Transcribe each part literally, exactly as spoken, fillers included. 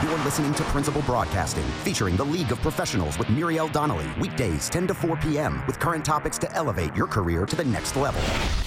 You're listening to Principal Broadcasting, featuring the League of Professionals with Muriel Donnelly, weekdays ten to four p.m., with current topics to elevate your career to the next level.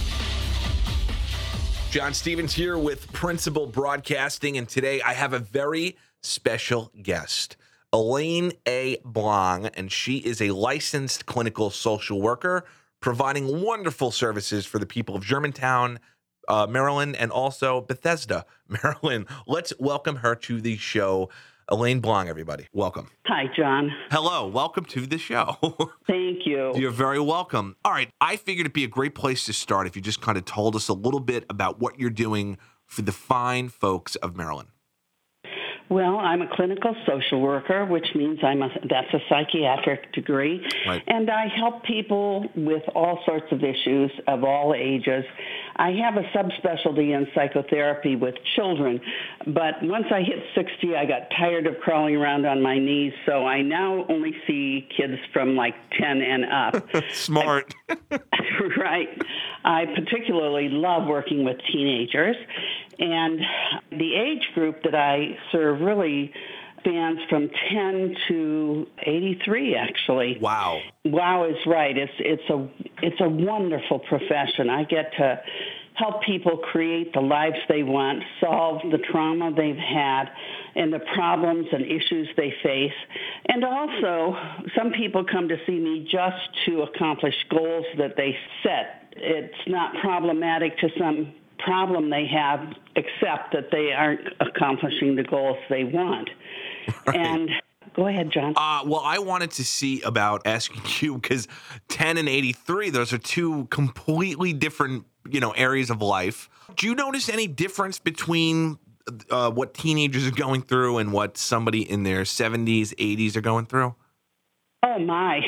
John Stevens here with Principal Broadcasting, and today I have a very special guest, Elaine A. Blong, and she is a licensed clinical social worker providing wonderful services for the people of Germantown, uh, Maryland, and also Bethesda, Maryland. Let's welcome her to the show. Elaine Blong, everybody. Welcome. Hi, John. Hello. Welcome to the show. Thank you. You're very welcome. All right. I figured it'd be a great place to start if you just kind of told us a little bit about what you're doing for the fine folks of Maryland. Well, I'm a clinical social worker, which means I'm a, that's a psychiatric degree. Right. And I help people with all sorts of issues of all ages. I have a subspecialty in psychotherapy with children, but once I hit sixty, I got tired of crawling around on my knees, so I now only see kids from like ten and up. Smart. I, right. I particularly love working with teenagers, and the age group that I serve really spans from ten to eighty-three, actually. Wow. Wow is right. It's it's a it's a wonderful profession. I get to help people create the lives they want, solve the trauma they've had, and the problems and issues they face. And also, some people come to see me just to accomplish goals that they set. It's not problematic to some problem they have, except that they aren't accomplishing the goals they want. Right. And go ahead, John. Uh, well, I wanted to see about asking you, because ten and eighty-three, those are two completely different, you know, areas of life. Do you notice any difference between uh, what teenagers are going through and what somebody in their seventies, eighties are going through? Oh, my.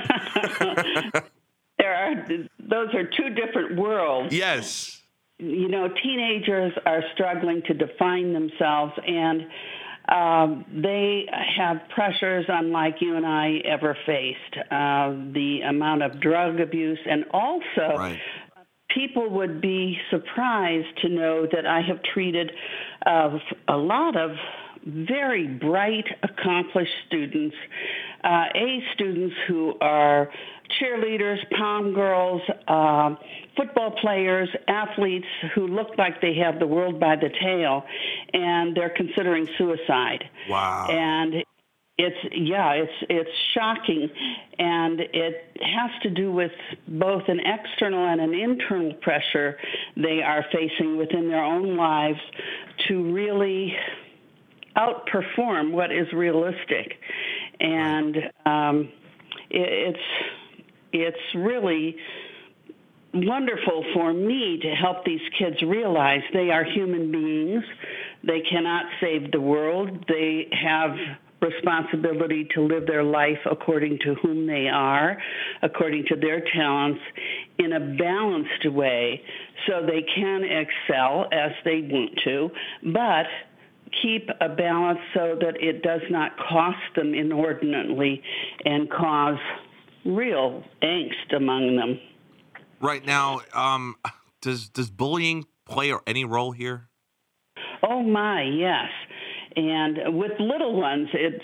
There are, those are two different worlds. Yes. You know, teenagers are struggling to define themselves, and um, they have pressures unlike you and I ever faced. Uh, the amount of drug abuse, and also right. people would be surprised to know that I have treated uh, a lot of very bright, accomplished students, uh, A students who are cheerleaders, prom girls, uh, football players, athletes who look like they have the world by the tail, and they're considering suicide. Wow. And it's, yeah, it's it's shocking, and it has to do with both an external and an internal pressure they are facing within their own lives to really outperform what is realistic. And um, it, it's it's really wonderful for me to help these kids realize they are human beings. They cannot save the world. They have responsibility to live their life according to whom they are, according to their talents, in a balanced way, so they can excel as they want to, but keep a balance so that it does not cost them inordinately and cause real angst among them. Right now, um, does does bullying play any role here? Oh my, yes. And with little ones, it's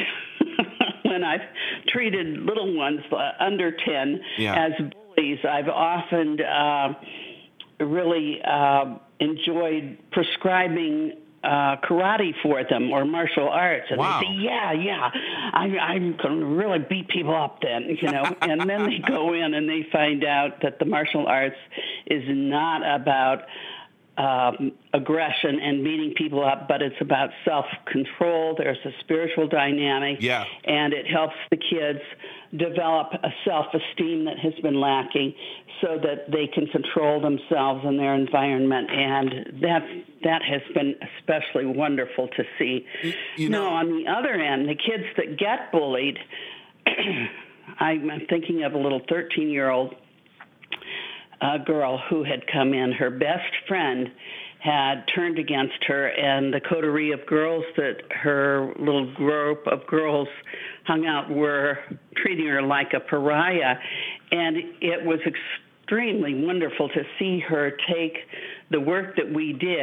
when I've treated little ones uh, under ten yeah. as bullies, I've often uh, really uh, enjoyed prescribing Uh, karate for them or martial arts, and wow. they say, "Yeah, yeah, I, I'm going to really beat people up then," you know. And then they go in and they find out that the martial arts is not about um, aggression and beating people up, but it's about self-control. There's a spiritual dynamic, yeah. and it helps the kids develop a self-esteem that has been lacking, so that they can control themselves and their environment, and that that has been especially wonderful to see. You, you know, now, on the other end, the kids that get bullied, I'm thinking of a little thirteen-year-old uh, girl who had come in. Her best friend had turned against her, and the coterie of girls that her little group of girls hung out were treating her like a pariah, and it was extremely wonderful to see her take the work that we did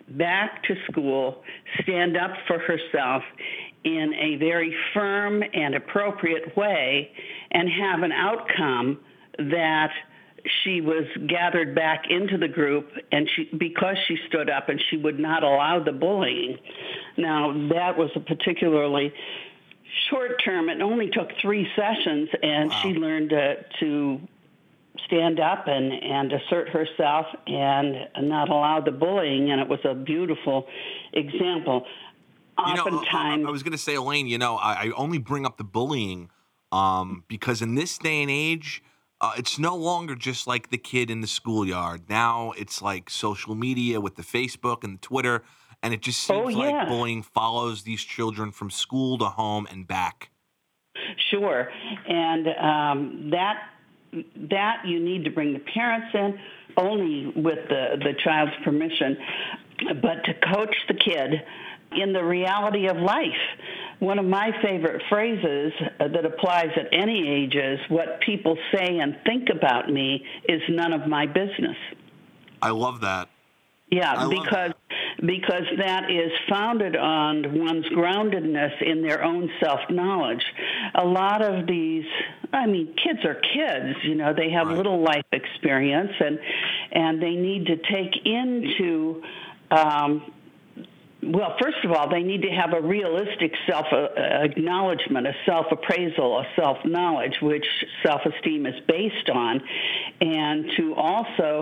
back to school, stand up for herself in a very firm and appropriate way, and have an outcome that she was gathered back into the group, and she because she stood up and she would not allow the bullying. Now, that was a particularly short term. It only took three sessions, and wow. she learned uh, to stand up and, and assert herself and not allow the bullying, and it was a beautiful example. You know, Oftentimes, I, I was going to say, Elaine, you know, I, I only bring up the bullying um, because in this day and age, Uh, it's no longer just like the kid in the schoolyard. Now it's like social media with the Facebook and the Twitter, and it just seems oh, yeah. like bullying follows these children from school to home and back. Sure, and um, that that you need to bring the parents in only with the, the child's permission, but to coach the kid in the reality of life. One of my favorite phrases that applies at any age is, what people say and think about me is none of my business. I love that. Yeah, I because love that. because that is founded on one's groundedness in their own self-knowledge. A lot of these, I mean, kids are kids, you know, they have right. little life experience, and and they need to take into um, Well, first of all, they need to have a realistic self-acknowledgement, a self-appraisal, a self-knowledge, which self-esteem is based on, and to also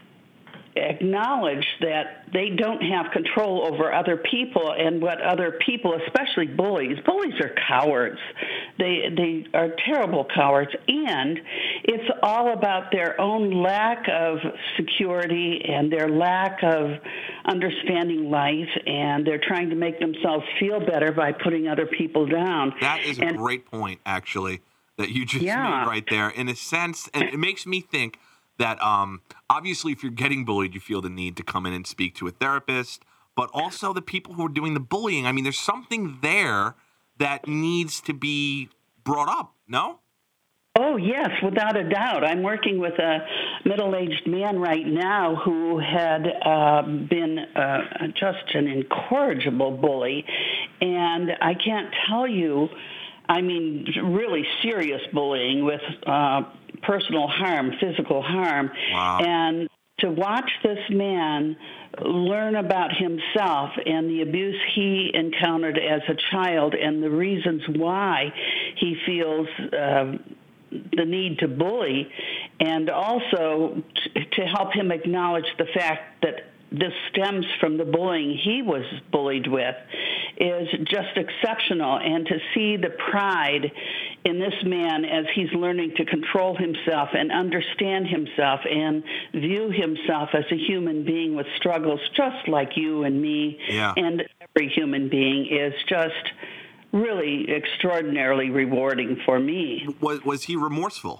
acknowledge that they don't have control over other people and what other people, especially bullies. Bullies are cowards. They they are terrible cowards, and it's all about their own lack of security and their lack of understanding life, and they're trying to make themselves feel better by putting other people down. That is a and, great point, actually, that you just yeah. made right there. In a sense, and it makes me think that um, obviously if you're getting bullied, you feel the need to come in and speak to a therapist, but also the people who are doing the bullying. I mean, there's something there that needs to be brought up, no? Oh, yes, without a doubt. I'm working with a middle-aged man right now who had uh, been uh, just an incorrigible bully, and I can't tell you, I mean, really serious bullying with uh, personal harm, physical harm. Wow. And to watch this man learn about himself and the abuse he encountered as a child and the reasons why he feels uh, the need to bully, and also t- to help him acknowledge the fact that this stems from the bullying he was bullied with, is just exceptional. And to see the pride in this man as he's learning to control himself and understand himself and view himself as a human being with struggles just like you and me yeah. and every human being is just really extraordinarily rewarding for me. Was, was he remorseful?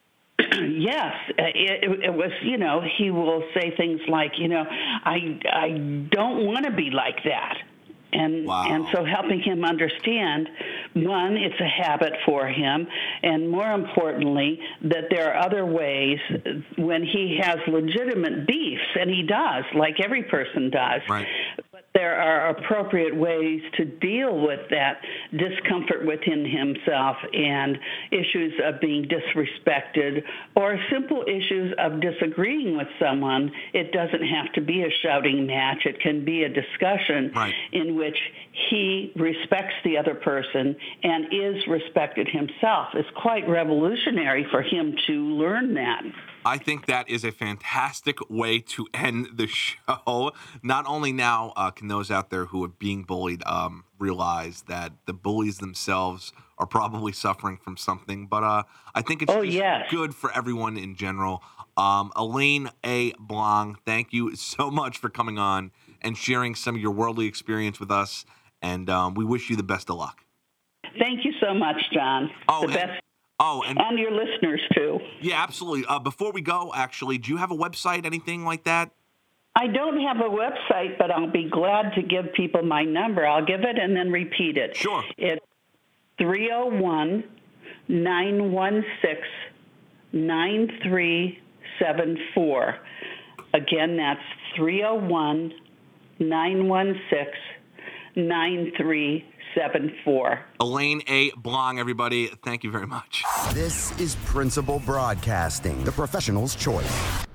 Yes, it, it was, you know, he will say things like, you know, I, I don't want to be like that. And wow. and so helping him understand, one, it's a habit for him, and more importantly, that there are other ways when he has legitimate beefs, and he does, like every person does. Right. But there are appropriate ways to deal with that discomfort within himself and issues of being disrespected or simple issues of disagreeing with someone. It doesn't have to be a shouting match. It can be a discussion right. in which he respects the other person and is respected himself. It's quite revolutionary for him to learn that. I think that is a fantastic way to end the show. Not only now uh, can those out there who are being bullied um, realize that the bullies themselves are probably suffering from something, but uh, I think it's oh, just yes. good for everyone in general. Um, Elaine A. Blong, thank you so much for coming on and sharing some of your worldly experience with us, and um, we wish you the best of luck. Thank you so much, John. Oh, the and- best. Oh, and, and your listeners, too. Yeah, absolutely. Uh, before we go, actually, do you have a website, anything like that? I don't have a website, but I'll be glad to give people my number. I'll give it and then repeat it. Sure. It's three oh one, nine one six, nine three seven four. Again, that's three oh one, nine one six, nine three seven four. Elaine A. Blong, everybody, thank you very much. This is Principal Broadcasting, the professional's choice.